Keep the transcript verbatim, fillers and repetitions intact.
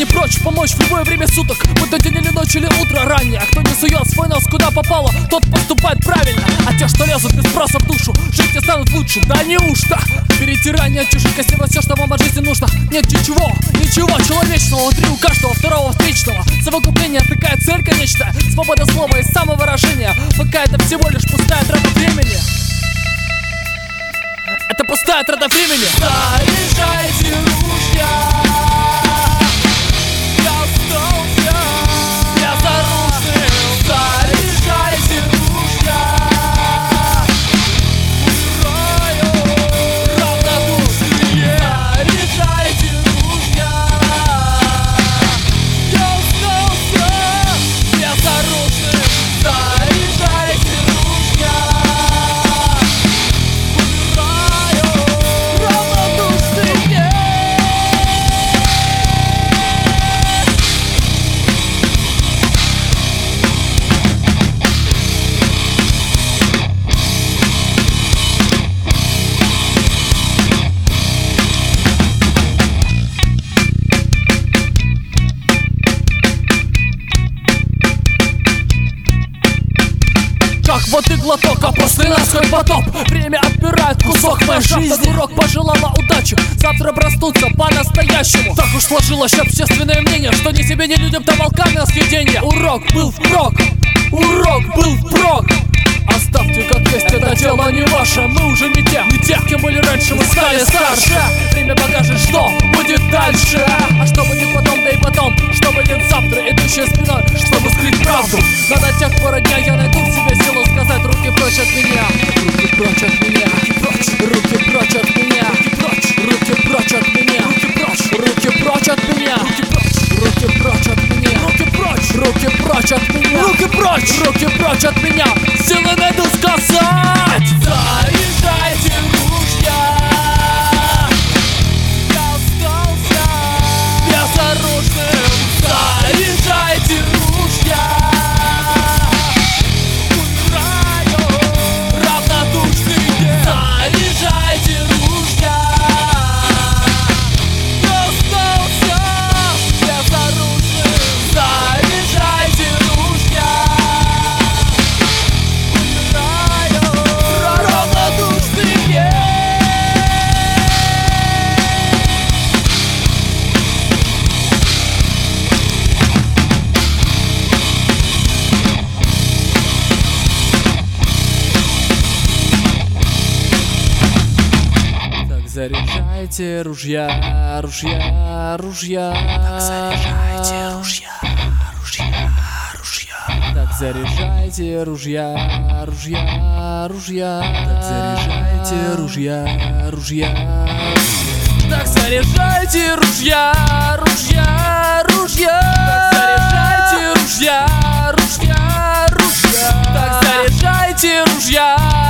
не прочь помочь в любое время суток, будто день или ночь или утро раннее. А кто не сует свой нос куда попало, тот поступает правильно. А те, что лезут без спроса в душу, жить не станут лучше, да неужто? Перетирание от чужих костей все, что вам от жизни нужно. Нет ничего, ничего человечного внутри у каждого второго встречного. Совокупление — такая цель конечная. Свобода слова и самовыражения. Пока это всего лишь пустая трата времени. Это пустая трата времени. Заряжайте ружья. Я остался безоружным. Заряжайте ружья. Умираю равнодушные. Заряжайте ружья. Я остался безоружным. Заряжайте ружья. Вот и глоток, а после нас хоть потоп. Время отбирает кусок моей жизни. Урок пожелала удачи, завтра проснуться по-настоящему. Так уж сложилось общественное мнение, что ни себе, ни людям, да волкам на съеденье. Урок был впрок, урок был впрок. Оставьте как есть, это дело не ваше. Мы уже не те, не те, кем были раньше, мы стали старше. Время покажет, что будет дальше. А что будет потом, да и потом, что будет завтра, идущая спиной, чтобы скрыть правду. Но до тех пор дня я найду в себе силу сказать: руки прочь от меня, руки прочь от меня, руки прочь от меня, руки прочь от меня, руки прочь, руки прочь от меня, руки прочь от меня, руки прочь, руки прочь от меня, руки прочь, руки прочь от меня. Силы найду сказать: заряжайте ружья. Я остался безоружным. Заряжайте ружья. Умираю равнодушные. Заряжайте ружья. Я остался безоружным. Заряжайте ружья. Заряжайте ружья, ружья, ружья. Так заряжайте ружья, ружья, ружья. Так заряжайте ружья, ружья, ружья. Так заряжайте ружья, ружья. Так заряжайте ружья, ружья, ружья. Так заряжайте ружья, ружья, ружья. Так заряжайте ружья.